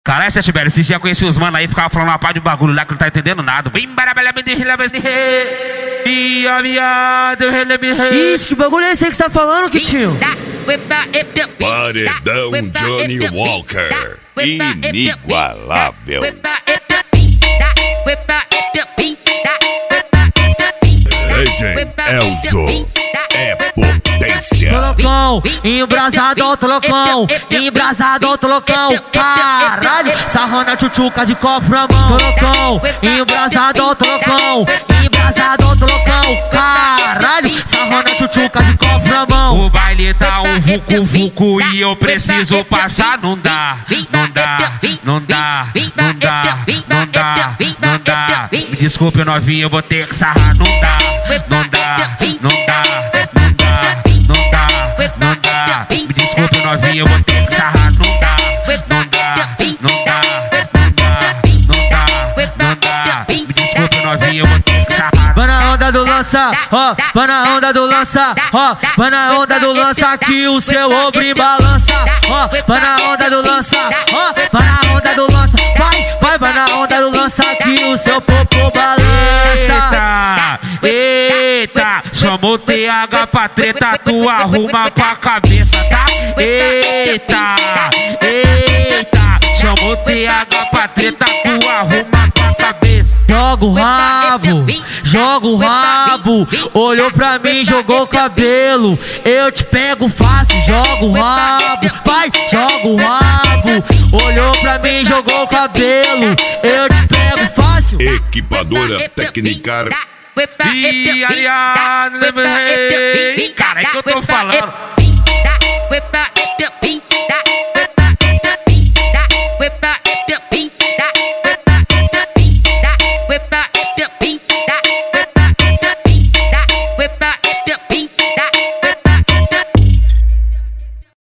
Caralho, Sete Belo, esses dias eu conheci os mano aí, ficava falando uma pá de bagulho lá que não tá entendendo nada. Ixi, que bagulho é esse aí que você tá falando, Kitinho? Paredão Johnny Walker, inigualável. Legend Elzo é potência. Trocão, embrasado, trocão, embrasado, trocão. Caralho, sarrando a tchutchuca de copo na mão. Trocão, embrasado, trocão, embrasado, trocão. Caralho, sarrando a tchutchuca de copo na mão. O baile tá um vucu-vucu e eu preciso passar. Não dá, não dá, não dá, não dá, não dá, não dá. Me desculpe, novinho, eu vou ter que sarrar. Não dá, não dá, não dá, não dá, não dá, não dá. Me desculpe, novinho, eu vou ter que sarrar. Não dá, não dá, não dá, não dá, não dá, não dá. Me desculpe, novinho, eu vou ter que sarrar. Vai na onda do lança, ó, vai na onda do lança, ó, vai na onda do lança que o seu ombro balança, ó, vai na onda do lança, ó, vai na onda do lança, vai na onda do lança que o seu popô balança. Eita, eita, chamou TH pra treta, tu arruma pra cabeça, tá? Eita, eita, chamou TH pra treta, tu arruma pra cabeça. Joga o rabo, olhou pra mim, jogou o cabelo. Eu te pego fácil, joga o rabo, vai, joga o rabo. Olhou pra mim, jogou o cabelo. Eu te pego fácil. Equipadora Tecnicar. E aliás, cara, é que eu tô falando. Whip